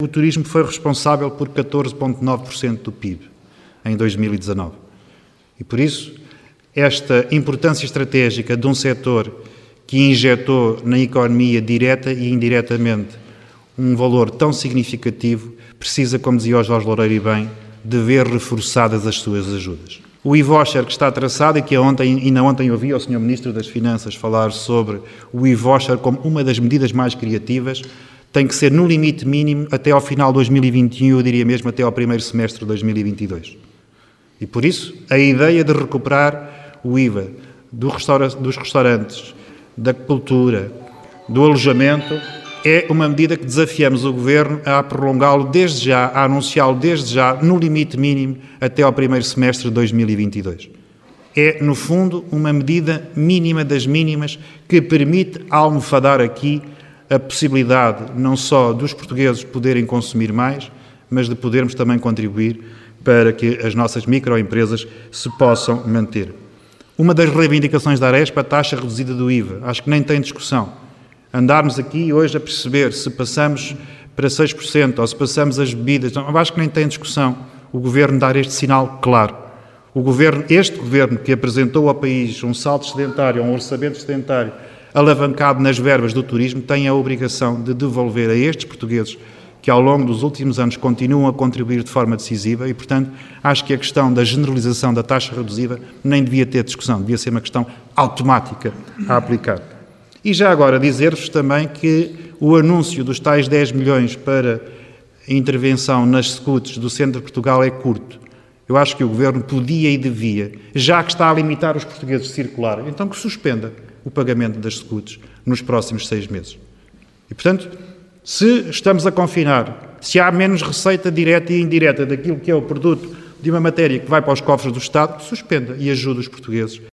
O turismo foi responsável por 14,9% do PIB em 2019. E por isso, esta importância estratégica de um setor que injetou na economia direta e indiretamente um valor tão significativo, precisa, como dizia o Jorge Loureiro e bem, de ver reforçadas as suas ajudas. O e-voucher que está traçado e que ainda ontem ouvi o Sr. Ministro das Finanças falar sobre o e-voucher como uma das medidas mais criativas, tem que ser no limite mínimo até ao final de 2021, eu diria mesmo até ao primeiro semestre de 2022. E por isso, a ideia de recuperar o IVA dos restaurantes, da cultura, do alojamento, é uma medida que desafiamos o Governo a prolongá-lo desde já, a anunciá-lo desde já, no limite mínimo, até ao primeiro semestre de 2022. É, no fundo, uma medida mínima das mínimas que permite almofadar aqui a possibilidade não só dos portugueses poderem consumir mais, mas de podermos também contribuir para que as nossas microempresas se possam manter. Uma das reivindicações da Arespa, a taxa reduzida do IVA. Acho que nem tem discussão. Andarmos aqui hoje a perceber se passamos para 6% ou se passamos as bebidas, não, acho que nem tem discussão o Governo dar este sinal claro. Este Governo que apresentou ao país um salto excedentário, um orçamento excedentário, alavancado nas verbas do turismo, tem a obrigação de devolver a estes portugueses que ao longo dos últimos anos continuam a contribuir de forma decisiva e, portanto, acho que a questão da generalização da taxa reduzida nem devia ter discussão, devia ser uma questão automática a aplicar. E já agora dizer-vos também que o anúncio dos tais 10 milhões para intervenção nas SCUTs do centro de Portugal é curto. Eu acho que o Governo podia e devia, já que está a limitar os portugueses de circular, então que suspenda o pagamento das SCUTs nos próximos 6 meses. E, portanto, se estamos a confinar, se há menos receita direta e indireta daquilo que é o produto de uma matéria que vai para os cofres do Estado, suspenda e ajude os portugueses